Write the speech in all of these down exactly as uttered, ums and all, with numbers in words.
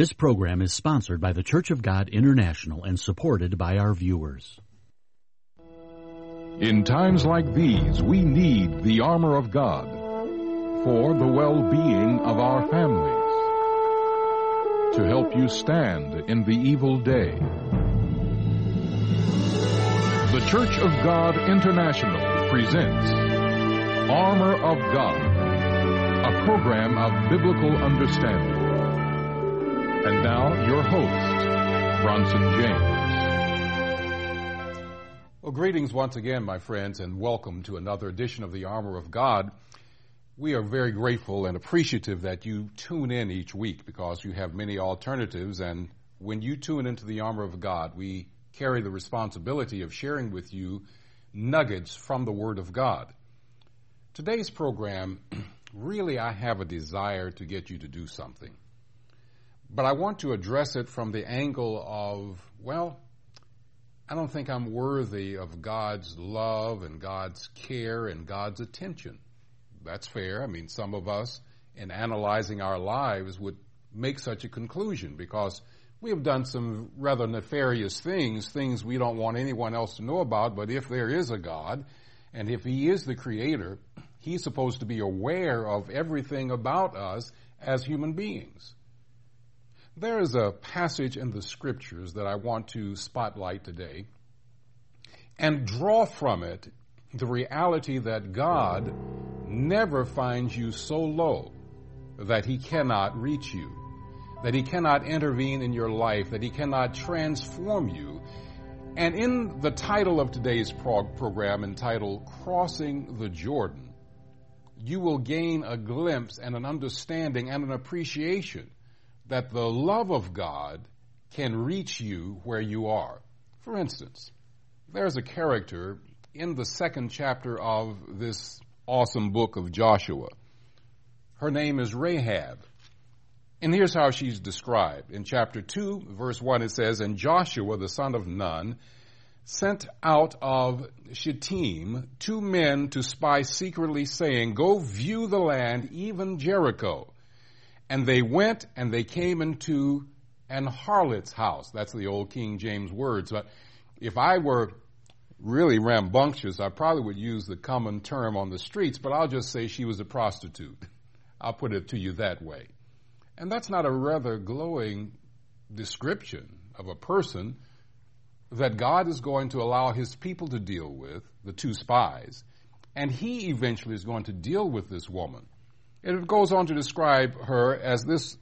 This program is sponsored by the Church of God International and supported by our viewers. In times like these, we need the armor of God for the well-being of our families, to help you stand in the evil day. The Church of God International presents Armor of God, a program of biblical understanding. And now, your host, Bronson James. Well, greetings once again, my friends, and welcome to another edition of the Armor of God. We are very grateful and appreciative that you tune in each week because you have many alternatives, and when you tune into the Armor of God, we carry the responsibility of sharing with you nuggets from the Word of God. Today's program, really I have a desire to get you to do something. But I want to address it from the angle of, well, I don't think I'm worthy of God's love and God's care and God's attention. That's fair. I mean, some of us, in analyzing our lives, would make such a conclusion because we have done some rather nefarious things, things we don't want anyone else to know about. But if there is a God, and if He is the Creator, He's supposed to be aware of everything about us as human beings. There is a passage in the Scriptures that I want to spotlight today and draw from it the reality that God never finds you so low that He cannot reach you, that He cannot intervene in your life, that He cannot transform you. And in the title of today's prog- program, entitled Crossing the Jordan, you will gain a glimpse and an understanding and an appreciation that the love of God can reach you where you are. For instance, there's a character in the second chapter of this awesome book of Joshua. Her name is Rahab. And here's how she's described. In chapter two, verse one, it says, "And Joshua, the son of Nun, sent out of Shittim two men to spy secretly, saying, 'Go view the land, even Jericho.' And they went and they came into an harlot's house." That's the old King James words. But if I were really rambunctious, I probably would use the common term on the streets, but I'll just say she was a prostitute. I'll put it to you that way. And that's not a rather glowing description of a person that God is going to allow His people to deal with, the two spies, and He eventually is going to deal with this woman. And it goes on to describe her as this,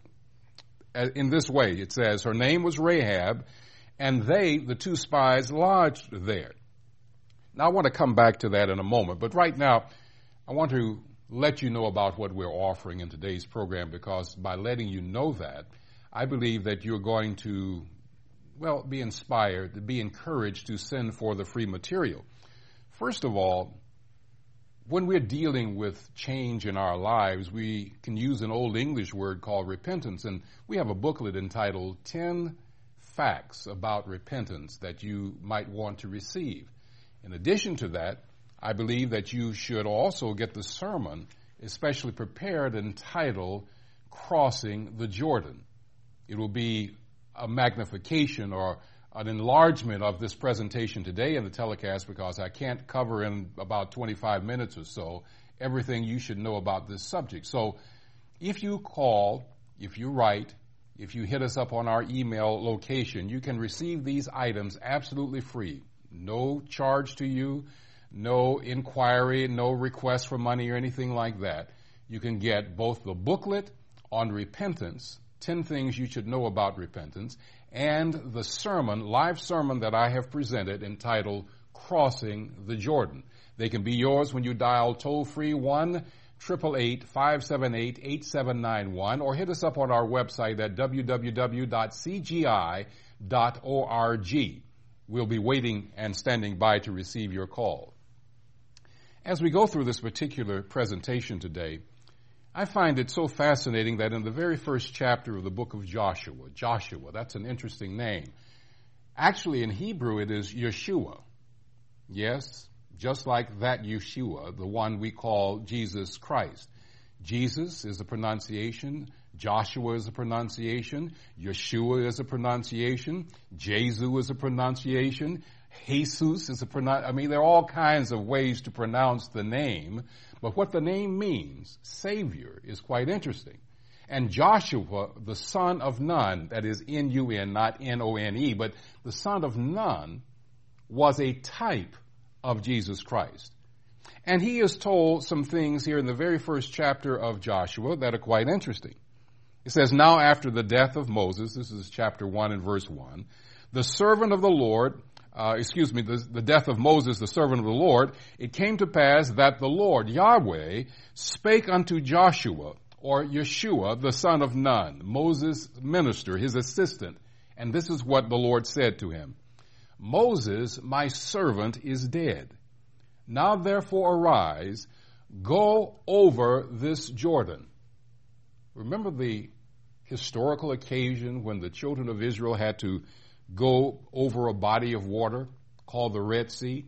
in this way. It says, her name was Rahab, and they, the two spies, lodged there. Now, I want to come back to that in a moment, but right now, I want to let you know about what we're offering in today's program, because by letting you know that, I believe that you're going to, well, be inspired, to be encouraged to send for the free material. First of all, when we're dealing with change in our lives, we can use an old English word called repentance, and we have a booklet entitled ten Facts About Repentance that you might want to receive. In addition to that, I believe that you should also get the sermon, especially prepared, entitled Crossing the Jordan. It will be a magnification or an enlargement of this presentation today in the telecast, because I can't cover in about twenty-five minutes or so everything you should know about this subject. So if you call, if you write, if you hit us up on our email location, you can receive these items absolutely free. No charge to you, no inquiry, no request for money or anything like that. You can get both the booklet on repentance, ten things you should know about repentance, and the sermon, live sermon that I have presented entitled Crossing the Jordan. They can be yours when you dial toll-free one eight eight eight, five seven eight, eight seven nine one or hit us up on our website at w w w dot c g i dot org. We'll be waiting and standing by to receive your call. As we go through this particular presentation today, I find it so fascinating that in the very first chapter of the book of Joshua, Joshua, that's an interesting name. Actually, in Hebrew, it is Yeshua. Yes, just like that Yeshua, the one we call Jesus Christ. Jesus is the pronunciation. Joshua is a pronunciation. Yeshua is a pronunciation. Jesu is a pronunciation. Jesus is a pronunciation. I mean, there are all kinds of ways to pronounce the name. But what the name means, Savior, is quite interesting. And Joshua, the son of Nun, that is N U N, not N O N E, but the son of Nun, was a type of Jesus Christ. And he is told some things here in the very first chapter of Joshua that are quite interesting. It says, now after the death of Moses, this is chapter one and verse one, the servant of the Lord, uh, excuse me, the, the death of Moses, the servant of the Lord, it came to pass that the Lord, Yahweh, spake unto Joshua, or Yeshua, the son of Nun, Moses' minister, his assistant. And this is what the Lord said to him. Moses, my servant, is dead. Now therefore arise, go over this Jordan. Remember the historical occasion when the children of Israel had to go over a body of water called the Red Sea?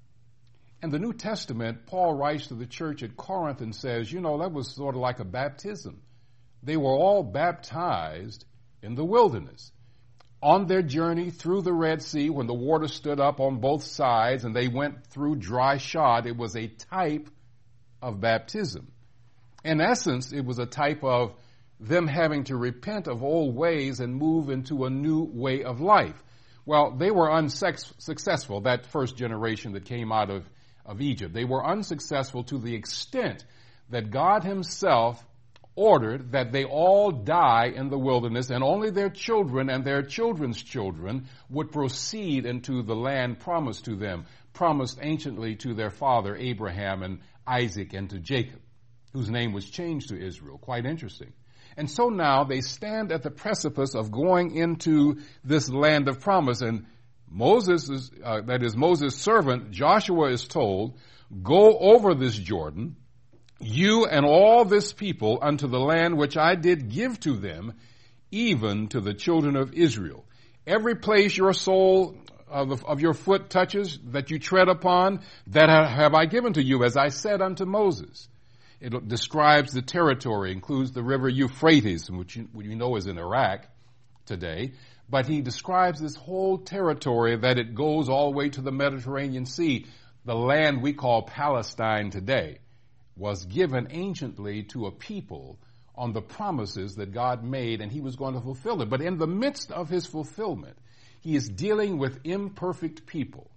In the New Testament, Paul writes to the church at Corinth and says, you know, that was sort of like a baptism. They were all baptized in the wilderness. On their journey through the Red Sea, when the water stood up on both sides and they went through dry shod, it was a type of baptism. In essence, it was a type of them having to repent of old ways and move into a new way of life. Well, they were unsuccessful, that first generation that came out of, of Egypt. They were unsuccessful to the extent that God himself ordered that they all die in the wilderness, and only their children and their children's children would proceed into the land promised to them, promised anciently to their father Abraham and Isaac and to Jacob, whose name was changed to Israel. Quite interesting. And so now they stand at the precipice of going into this land of promise, and Moses, is, uh, that is Moses' servant, Joshua, is told, go over this Jordan, you and all this people, unto the land which I did give to them, even to the children of Israel. Every place your sole of, of your foot touches, that you tread upon, that have I given to you, as I said unto Moses. It describes the territory, includes the river Euphrates, which you, which you know is in Iraq today. But he describes this whole territory, that it goes all the way to the Mediterranean Sea. The land we call Palestine today was given anciently to a people on the promises that God made, and he was going to fulfill it. But in the midst of his fulfillment, he is dealing with imperfect people.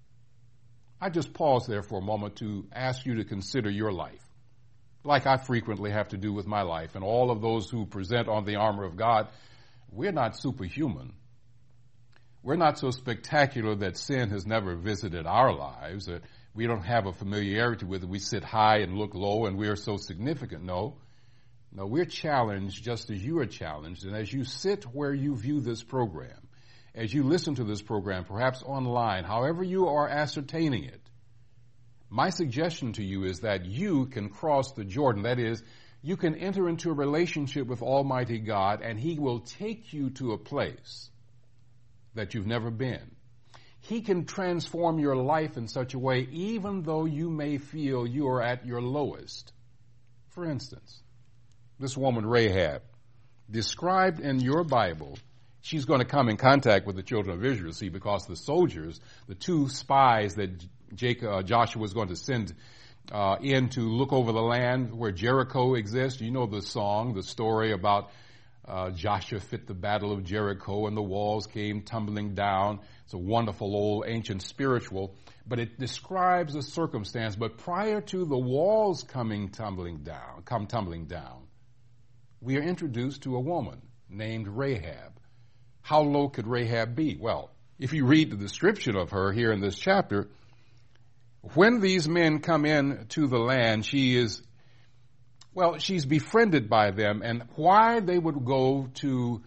I just pause there for a moment to ask you to consider your life, like I frequently have to do with my life. And all of those who present on the armor of God, we're not superhuman. We're not so spectacular that sin has never visited our lives, that we don't have a familiarity with it. We sit high and look low and we are so significant. No. No, we're challenged just as you are challenged. And as you sit where you view this program, as you listen to this program, perhaps online, however you are ascertaining it, my suggestion to you is that you can cross the Jordan. That is, you can enter into a relationship with Almighty God, and he will take you to a place that you've never been. He can transform your life in such a way, even though you may feel you are at your lowest. For instance, this woman Rahab, described in your Bible, she's going to come in contact with the children of Israel, see, because the soldiers, the two spies that Jacob, uh, Joshua was going to send uh, in to look over the land where Jericho exists. You know the song, the story about uh, Joshua fit the battle of Jericho and the walls came tumbling down. It's a wonderful old ancient spiritual, but it describes a circumstance. But prior to the walls coming tumbling down, come tumbling down, we are introduced to a woman named Rahab. How low could Rahab be? Well, if you read the description of her here in this chapter, when these men come in to the land, she is, well, she's befriended by them. And why they would go to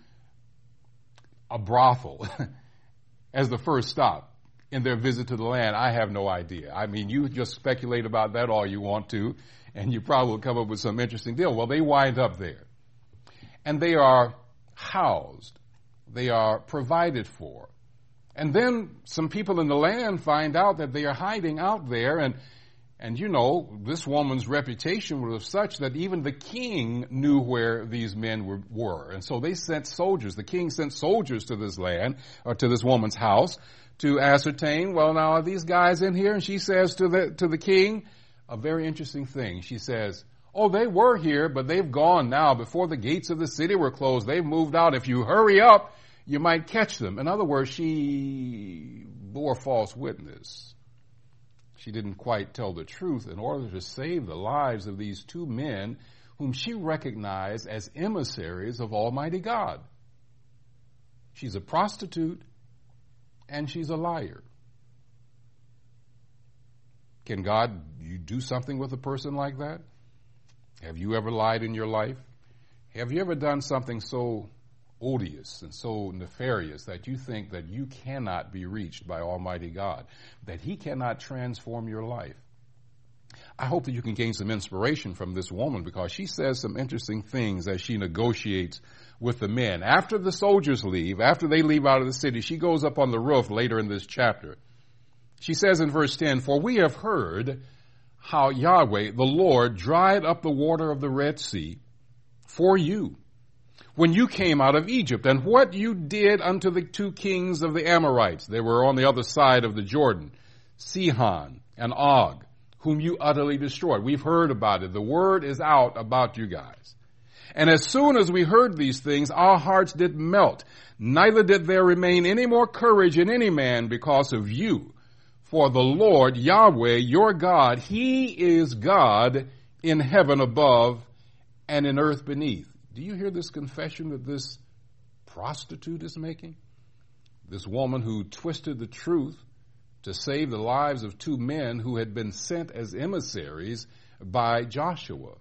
a brothel as the first stop in their visit to the land, I have no idea. I mean, you just speculate about that all you want to, and you probably will come up with some interesting deal. Well, they wind up there. And they are housed. They are provided for. And then some people in the land find out that they are hiding out there, and And you know, this woman's reputation was such that even the king knew where these men were, were. And so they sent soldiers. The king sent soldiers to this land, or to this woman's house, to ascertain, well, now are these guys in here? And she says to the, to the king, a very interesting thing. She says, oh, they were here, but they've gone now. Before the gates of the city were closed, they've moved out. If you hurry up, you might catch them. In other words, she bore false witness. She didn't quite tell the truth in order to save the lives of these two men whom she recognized as emissaries of Almighty God. She's a prostitute and she's a liar. Can God you do something with a person like that? Have you ever lied in your life? Have you ever done something so odious and so nefarious that you think that you cannot be reached by Almighty God, that He cannot transform your life? I hope that you can gain some inspiration from this woman, because she says some interesting things as she negotiates with the men. After the soldiers leave, after they leave out of the city, she goes up on the roof later in this chapter. She says in verse ten, for we have heard how Yahweh, the Lord, dried up the water of the Red Sea for you when you came out of Egypt, and what you did unto the two kings of the Amorites. They were on the other side of the Jordan, Sihon and Og, whom you utterly destroyed. We've heard about it. The word is out about you guys. And as soon as we heard these things, our hearts did melt. Neither did there remain any more courage in any man because of you. For the Lord, Yahweh, your God, He is God in heaven above and in earth beneath. Do you hear this confession that this prostitute is making? This woman who twisted the truth to save the lives of two men who had been sent as emissaries by Joshua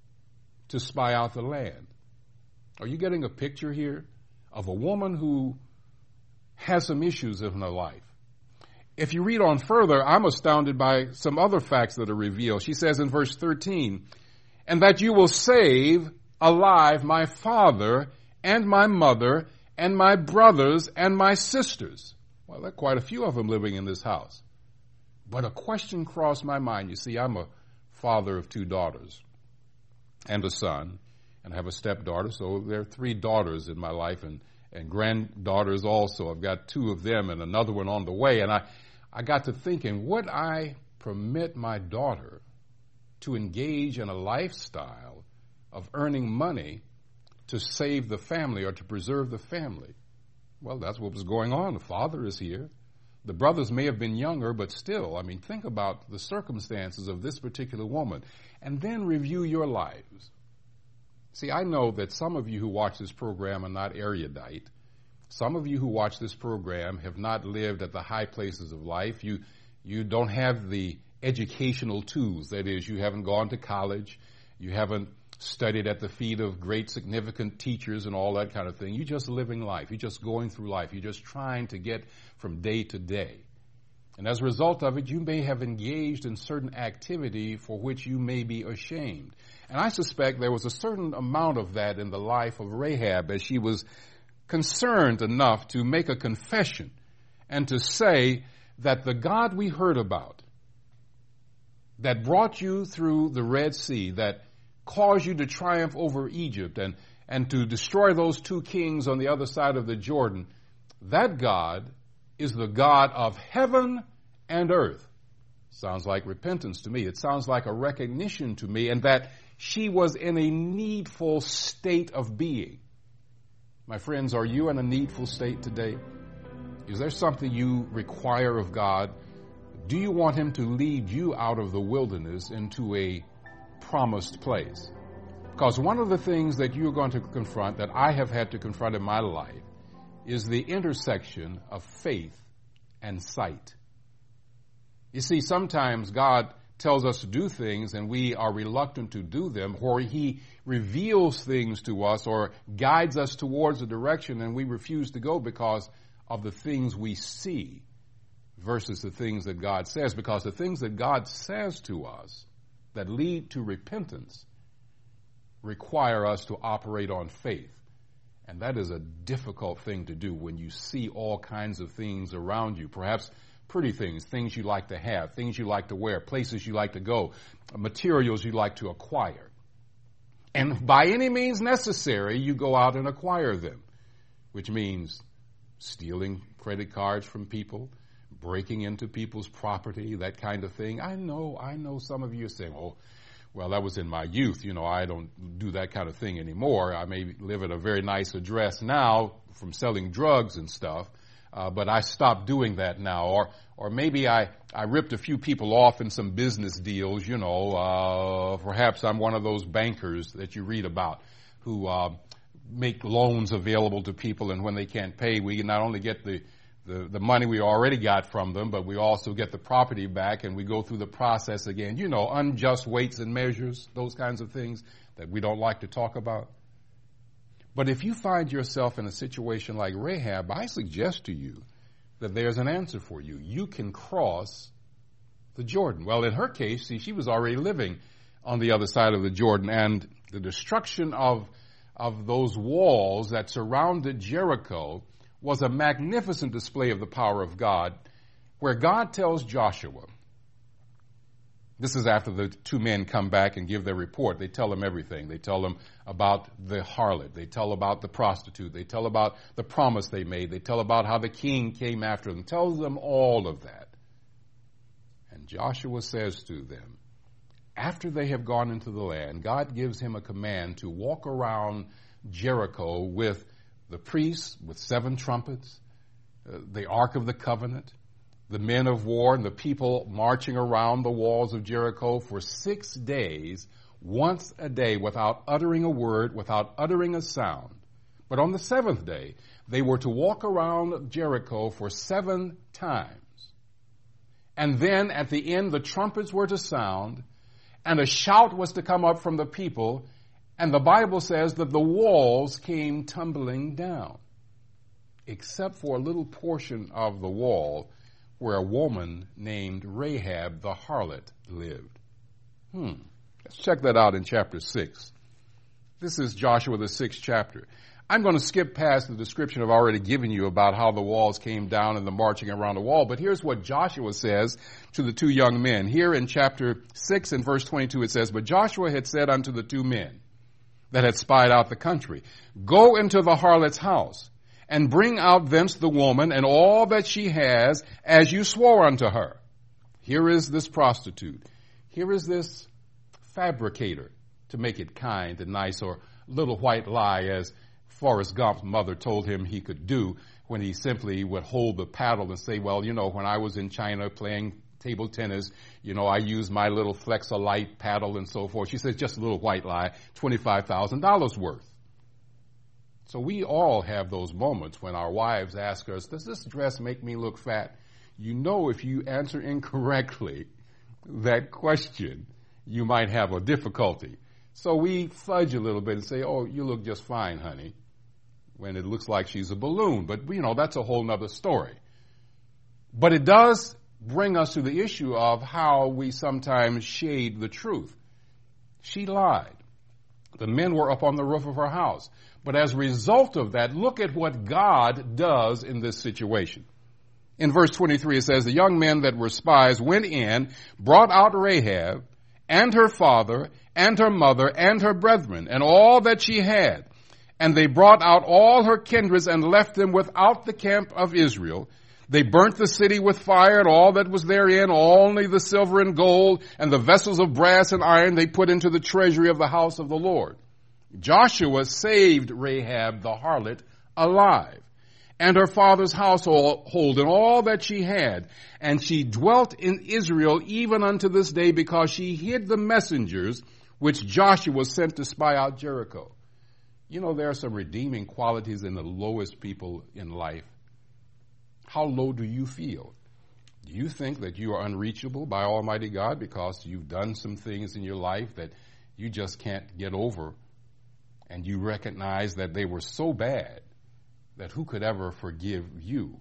to spy out the land. Are you getting a picture here of a woman who has some issues in her life? If you read on further, I'm astounded by some other facts that are revealed. She says in verse thirteen, and that you will save alive my father and my mother and my brothers and my sisters. Well, there are quite a few of them living in this house. But a question crossed my mind. You see, I'm a father of two daughters and a son, and I have a stepdaughter, so there are three daughters in my life, and, and granddaughters also. I've got two of them and another one on the way. And I, I got to thinking, would I permit my daughter to engage in a lifestyle of earning money to save the family or to preserve the family? Well, that's what was going on. The father is here. The brothers may have been younger, but still, I mean, think about the circumstances of this particular woman and then review your lives. See, I know that some of you who watch this program are not erudite. Some of you who watch this program have not lived at the high places of life. You, you don't have the educational tools. That is, you haven't gone to college. You haven't studied at the feet of great significant teachers and all that kind of thing. You're just living life. You're just going through life. You're just trying to get from day to day. And as a result of it, you may have engaged in certain activity for which you may be ashamed. And I suspect there was a certain amount of that in the life of Rahab as she was concerned enough to make a confession and to say that the God we heard about, that brought you through the Red Sea, that caused you to triumph over Egypt and, and to destroy those two kings on the other side of the Jordan, that God is the God of heaven and earth. Sounds like repentance to me. It sounds like a recognition to me, and that she was in a needful state of being. My friends, are you in a needful state today? Is there something you require of God? Do you want Him to lead you out of the wilderness into a promised place? Because one of the things that you're going to confront, that I have had to confront in my life, is the intersection of faith and sight. You see, sometimes God tells us to do things and we are reluctant to do them, or He reveals things to us or guides us towards a direction and we refuse to go because of the things we see versus the things that God says. Because the things that God says to us that lead to repentance require us to operate on faith. And that is a difficult thing to do when you see all kinds of things around you. Perhaps pretty things, things you like to have, things you like to wear, places you like to go, materials you like to acquire. And by any means necessary, you go out and acquire them, which means stealing credit cards from people, breaking into people's property, that kind of thing. I know, I know some of you are saying, oh, well, that was in my youth. You know, I don't do that kind of thing anymore. I may live at a very nice address now from selling drugs and stuff, uh, but I stopped doing that now. Or or maybe I, I ripped a few people off in some business deals, you know. Uh, perhaps I'm one of those bankers that you read about who uh, make loans available to people, and when they can't pay, we not only get the The, the money we already got from them, but we also get the property back, and we go through the process again. You know, unjust weights and measures, those kinds of things that we don't like to talk about. But if you find yourself in a situation like Rahab, I suggest to you that there's an answer for you. You can cross the Jordan. Well, in her case, see, she was already living on the other side of the Jordan, and the destruction of, of those walls that surrounded Jericho was a magnificent display of the power of God, where God tells Joshua, this is after the two men come back and give their report. They tell him everything. They tell him about the harlot. They tell about the prostitute. They tell about the promise they made. They tell about how the king came after them. Tells them all of that. And Joshua says to them, after they have gone into the land, God gives him a command to walk around Jericho with the priests with seven trumpets, uh, the Ark of the Covenant, the men of war, and the people marching around the walls of Jericho for six days, once a day, without uttering a word, without uttering a sound. But on the seventh day, they were to walk around Jericho for seven times. And then at the end, the trumpets were to sound, and a shout was to come up from the people. And the Bible says that the walls came tumbling down, except for a little portion of the wall where a woman named Rahab the harlot lived. Hmm. Let's check that out in chapter six. This is Joshua, the sixth chapter. I'm going to skip past the description I've already given you about how the walls came down and the marching around the wall, but here's what Joshua says to the two young men. Here in chapter six and verse twenty-two it says, but Joshua had said unto the two men that had spied out the country, go into the harlot's house, and bring out thence the woman and all that she has, as you swore unto her. Here is this prostitute. Here is this fabricator, to make it kind and nice, or little white lie, as Forrest Gump's mother told him he could do when he simply would hold the paddle and say, well, you know, when I was in China playing table tennis, you know, I used my little Flexolite paddle and so forth. She says, just a little white lie, twenty-five thousand dollars worth. So we all have those moments when our wives ask us, does this dress make me look fat? You know, if you answer incorrectly that question, you might have a difficulty. So we fudge a little bit and say, oh, you look just fine, honey, when it looks like she's a balloon. But, you know, that's a whole nother story. But it does bring us to the issue of how we sometimes shade the truth. She lied. The men were up on the roof of her house. But as a result of that, look at what God does in this situation. In verse twenty-three, it says, the young men that were spies went in, brought out Rahab and her father and her mother and her brethren and all that she had. And they brought out all her kindreds and left them without the camp of Israel. They burnt the city with fire and all that was therein, only the silver and gold and the vessels of brass and iron they put into the treasury of the house of the Lord. Joshua saved Rahab the harlot alive, and her father's household and all that she had. And she dwelt in Israel even unto this day, because she hid the messengers which Joshua sent to spy out Jericho. You know, there are some redeeming qualities in the lowest people in life. How low do you feel? Do you think that you are unreachable by Almighty God because you've done some things in your life that you just can't get over, and you recognize that they were so bad that who could ever forgive you?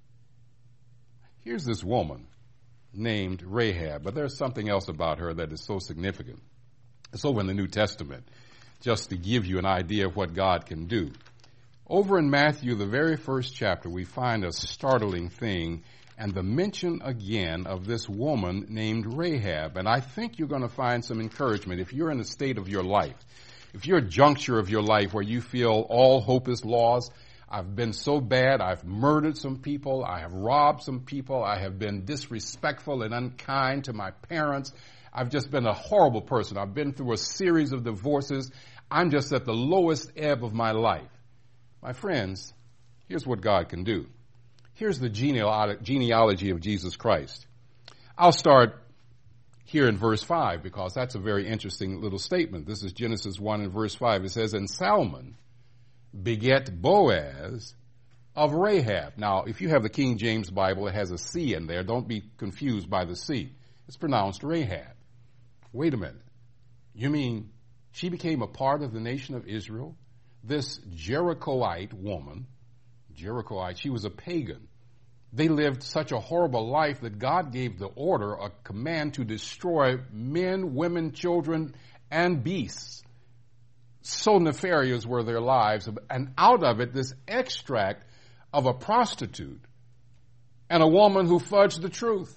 Here's this woman named Rahab, but there's something else about her that is so significant. It's over in the New Testament, just to give you an idea of what God can do. Over in Matthew, the very first chapter, we find a startling thing and the mention again of this woman named Rahab. And I think you're going to find some encouragement if you're in a state of your life, if you're a juncture of your life where you feel all hope is lost. I've been so bad. I've murdered some people. I have robbed some people. I have been disrespectful and unkind to my parents. I've just been a horrible person. I've been through a series of divorces. I'm just at the lowest ebb of my life. My friends, here's what God can do. Here's the genealogy of Jesus Christ. I'll start here in verse five because that's a very interesting little statement. This is Genesis one and verse five. It says, and Salmon beget Boaz of Rahab. Now, if you have the King James Bible, it has a C in there. Don't be confused by the C. It's pronounced Rahab. Wait a minute. You mean she became a part of the nation of Israel? This Jerichoite woman, Jerichoite, she was a pagan. They lived such a horrible life that God gave the order, a command to destroy men, women, children, and beasts. So nefarious were their lives. And out of it, this extract of a prostitute and a woman who fudged the truth.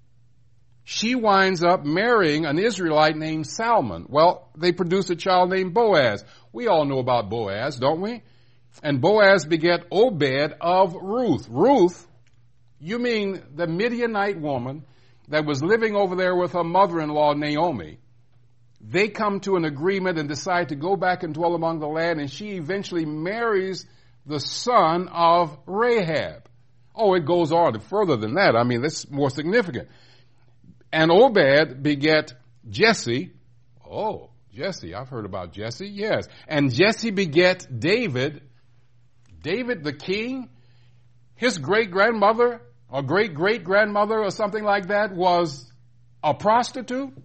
She winds up marrying an Israelite named Salmon. Well, they produce a child named Boaz. We all know about Boaz, don't we? And Boaz beget Obed of Ruth. Ruth, you mean the Midianite woman that was living over there with her mother-in-law, Naomi. They come to an agreement and decide to go back and dwell among the land, and she eventually marries the son of Rahab. Oh, it goes on further than that. I mean, that's more significant. And Obed beget Jesse. Oh, Jesse. I've heard about Jesse. Yes. And Jesse beget David. David the king. His great-grandmother or great-great-grandmother or something like that was a prostitute.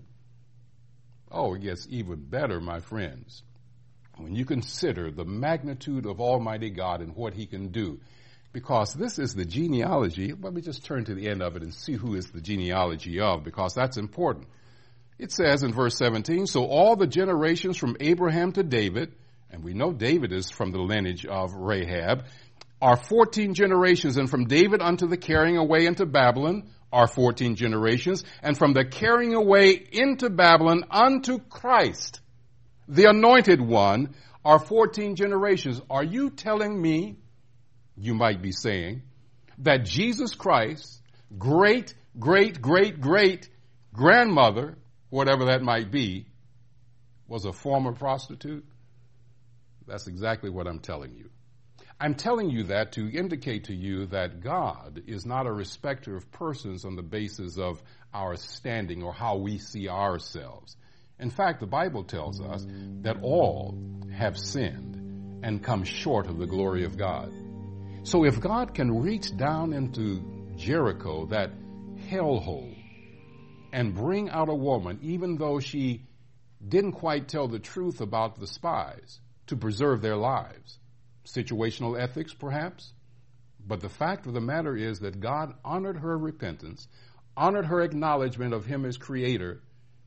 Oh, it gets even better, my friends. When you consider the magnitude of Almighty God and what he can do. Because this is the genealogy. Let me just turn to the end of it and see who is the genealogy of, because that's important. It says in verse seventeen, so all the generations from Abraham to David, and we know David is from the lineage of Rahab, are fourteen generations, and from David unto the carrying away into Babylon are fourteen generations, and from the carrying away into Babylon unto Christ, the anointed one, are fourteen generations. Are you telling me, you might be saying, that Jesus Christ, great, great, great, great grandmother, whatever that might be, was a former prostitute? That's exactly what I'm telling you. I'm telling you that to indicate to you that God is not a respecter of persons on the basis of our standing or how we see ourselves. In fact, the Bible tells us that all have sinned and come short of the glory of God. So if God can reach down into Jericho, that hellhole, and bring out a woman, even though she didn't quite tell the truth about the spies, to preserve their lives, situational ethics perhaps, but the fact of the matter is that God honored her repentance, honored her acknowledgement of him as creator,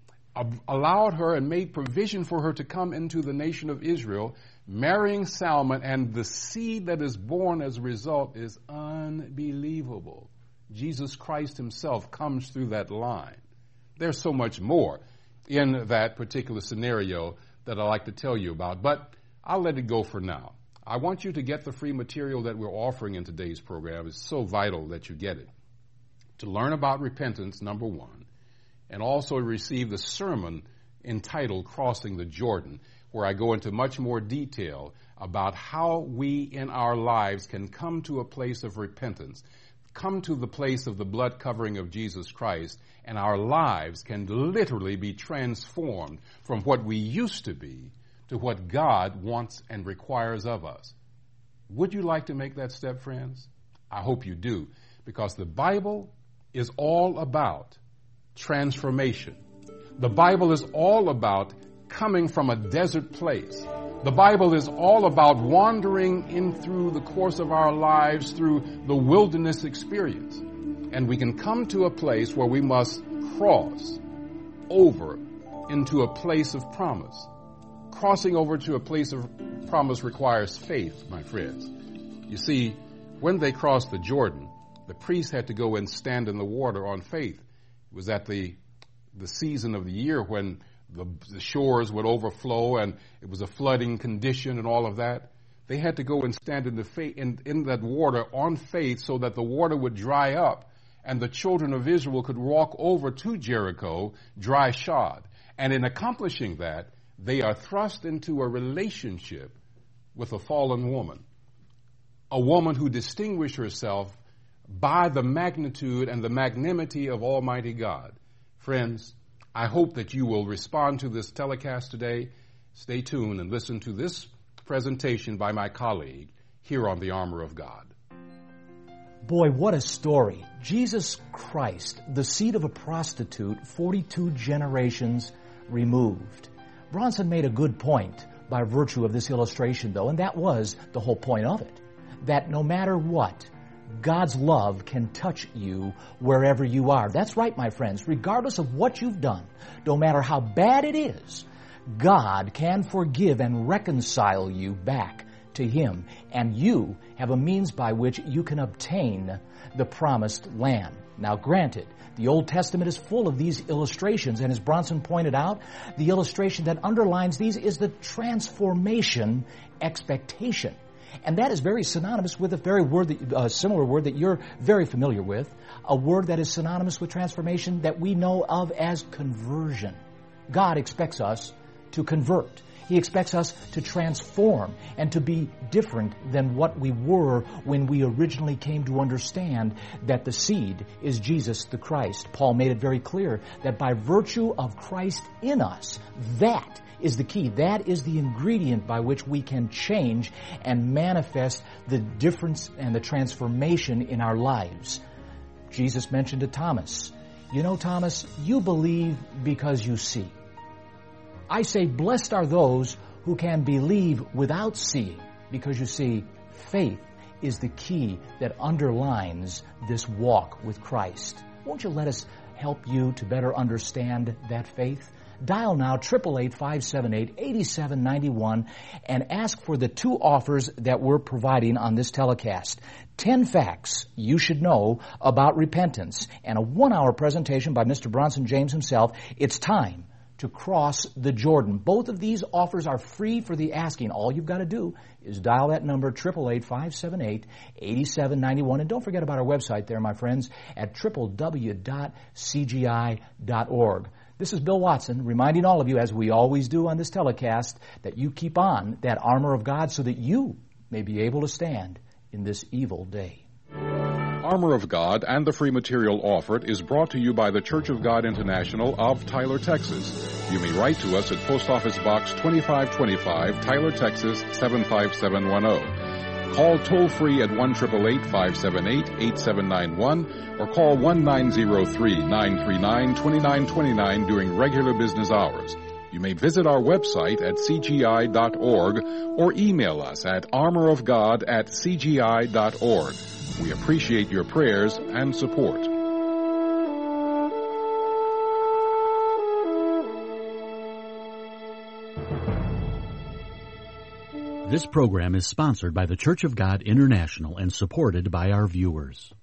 allowed her and made provision for her to come into the nation of Israel, marrying Salmon, and the seed that is born as a result is unbelievable. Jesus Christ himself comes through that line. There's so much more in that particular scenario that I'd like to tell you about, but I'll let it go for now. I want you to get the free material that we're offering in today's program. It's so vital that you get it. To learn about repentance, number one, and also receive the sermon entitled Crossing the Jordan, where I go into much more detail about how we in our lives can come to a place of repentance, come to the place of the blood covering of Jesus Christ, and our lives can literally be transformed from what we used to be to what God wants and requires of us. Would you like to make that step, friends? I hope you do, because the Bible is all about transformation. The Bible is all about coming from a desert place. The Bible is all about wandering in through the course of our lives through the wilderness experience. And we can come to a place where we must cross over into a place of promise. Crossing over to a place of promise requires faith, my friends. You see, when they crossed the Jordan, the priest had to go and stand in the water on faith. It was at the the season of the year when the, the shores would overflow and it was a flooding condition and all of that. They had to go and stand in the faith, in, in that water on faith so that the water would dry up and the children of Israel could walk over to Jericho dry shod. And in accomplishing that, they are thrust into a relationship with a fallen woman, a woman who distinguished herself by the magnitude and the magnanimity of Almighty God. Friends, I hope that you will respond to this telecast today. Stay tuned and listen to this presentation by my colleague here on The Armor of God. Boy, what a story. Jesus Christ, the seed of a prostitute, forty-two generations removed. Bronson made a good point by virtue of this illustration, though, and that was the whole point of it, that no matter what, God's love can touch you wherever you are. That's right, my friends. Regardless of what you've done, no matter how bad it is, God can forgive and reconcile you back to Him, and you have a means by which you can obtain the promised land. Now, granted, the Old Testament is full of these illustrations, and as Bronson pointed out, the illustration that underlines these is the transformation expectation. And that is very synonymous with a very word, that, uh, similar word that you're very familiar with, a word that is synonymous with transformation that we know of as conversion. God expects us to convert. He expects us to transform and to be different than what we were when we originally came to understand that the seed is Jesus the Christ. Paul made it very clear that by virtue of Christ in us, that is the key. That is the ingredient by which we can change and manifest the difference and the transformation in our lives. Jesus mentioned to Thomas, you know, Thomas, you believe because you see. I say, blessed are those who can believe without seeing, because you see, faith is the key that underlines this walk with Christ. Won't you let us help you to better understand that faith? Dial now eight eight eight, five seven eight, eight seven nine one and ask for the two offers that we're providing on this telecast. Ten facts you should know about repentance and a one-hour presentation by Mister Bronson James himself. It's time to cross the Jordan. Both of these offers are free for the asking. All you've got to do is dial that number, eight eight eight, five seven eight, eight seven nine one. And don't forget about our website there, my friends, at w w w dot c g i dot org. This is Bill Watson reminding all of you, as we always do on this telecast, that you keep on that armor of God so that you may be able to stand in this evil day. Armor of God and the free material offered is brought to you by the Church of God International of Tyler, Texas. You may write to us at Post Office Box twenty-five twenty-five, Tyler, Texas seven five seven one zero. Call toll-free at one eight eight eight, five seven eight, eight seven nine one or call one nine zero three, nine three nine, two nine two nine during regular business hours. You may visit our website at c g i dot org or email us at armorofgod at c g i dot org. We appreciate your prayers and support. This program is sponsored by the Church of God International and supported by our viewers.